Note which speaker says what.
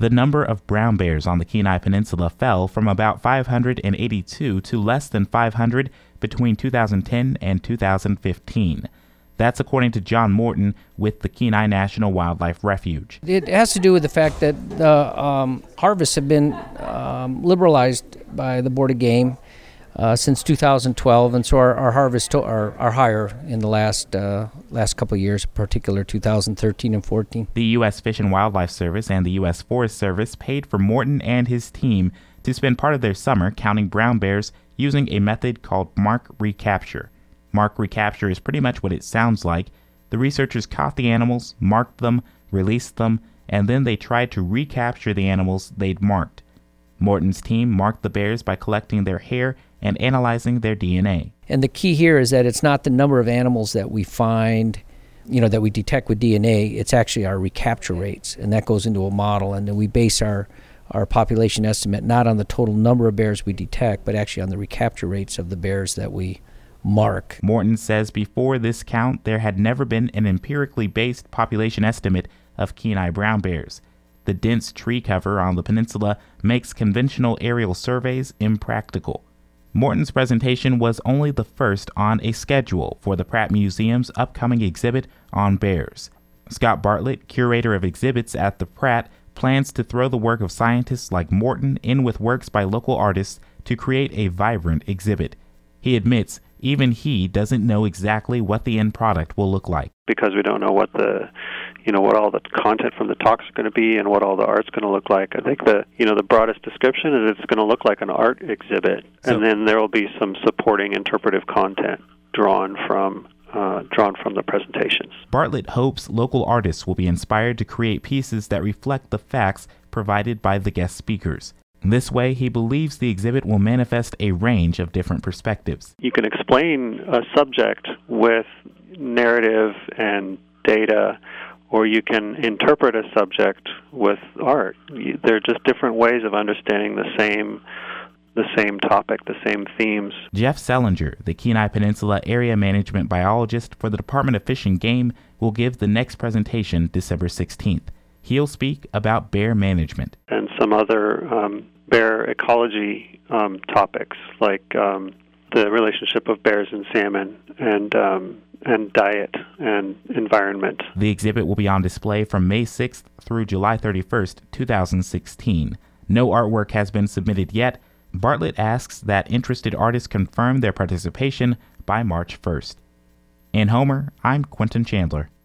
Speaker 1: The number of brown bears on the Kenai Peninsula fell from about 582 to less than 500 between 2010 and 2015. That's according to John Morton with the Kenai National Wildlife Refuge.
Speaker 2: It has to do with the fact that the harvests have been liberalized by the Board of Game since 2012, and so our harvests are higher in the last couple of years, in particular 2013 and 14.
Speaker 1: The U.S. Fish and Wildlife Service and the U.S. Forest Service paid for Morton and his team to spend part of their summer counting brown bears using a method called mark recapture. Mark recapture is pretty much what it sounds like. The researchers caught the animals, marked them, released them, and then they tried to recapture the animals they'd marked. Morton's team marked the bears by collecting their hair and analyzing their DNA.
Speaker 2: And the key here is that it's not the number of animals that we find, that we detect with DNA, it's actually our recapture rates, and that goes into a model, and then we base our population estimate not on the total number of bears we detect, but actually on the recapture rates of the bears that we mark.
Speaker 1: Morton says before this count, there had never been an empirically based population estimate of Kenai brown bears. The dense tree cover on the peninsula makes conventional aerial surveys impractical. Morton's presentation was only the first on a schedule for the Pratt Museum's upcoming exhibit on bears. Scott Bartlett, curator of exhibits at the Pratt, plans to throw the work of scientists like Morton in with works by local artists to create a vibrant exhibit. He admits even he doesn't know exactly what the end product will look like.
Speaker 3: Because we don't know what what all the content from the talks are going to be and what all the art's going to look like. I think the broadest description is it's going to look like an art exhibit, and then there will be some supporting interpretive content drawn from the presentations.
Speaker 1: Bartlett hopes local artists will be inspired to create pieces that reflect the facts provided by the guest speakers. This way, he believes the exhibit will manifest a range of different perspectives.
Speaker 3: You can explain a subject with narrative and data, or you can interpret a subject with art. They're just different ways of understanding the same topic, the same themes.
Speaker 1: Jeff Selinger, the Kenai Peninsula Area Management Biologist for the Department of Fish and Game, will give the next presentation December 16th. He'll speak about bear management.
Speaker 3: And some other bear ecology topics, like the relationship of bears and salmon and diet and environment.
Speaker 1: The exhibit will be on display from May 6th through July 31st, 2016. No artwork has been submitted yet. Bartlett asks that interested artists confirm their participation by March 1st. In Homer, I'm Quentin Chandler.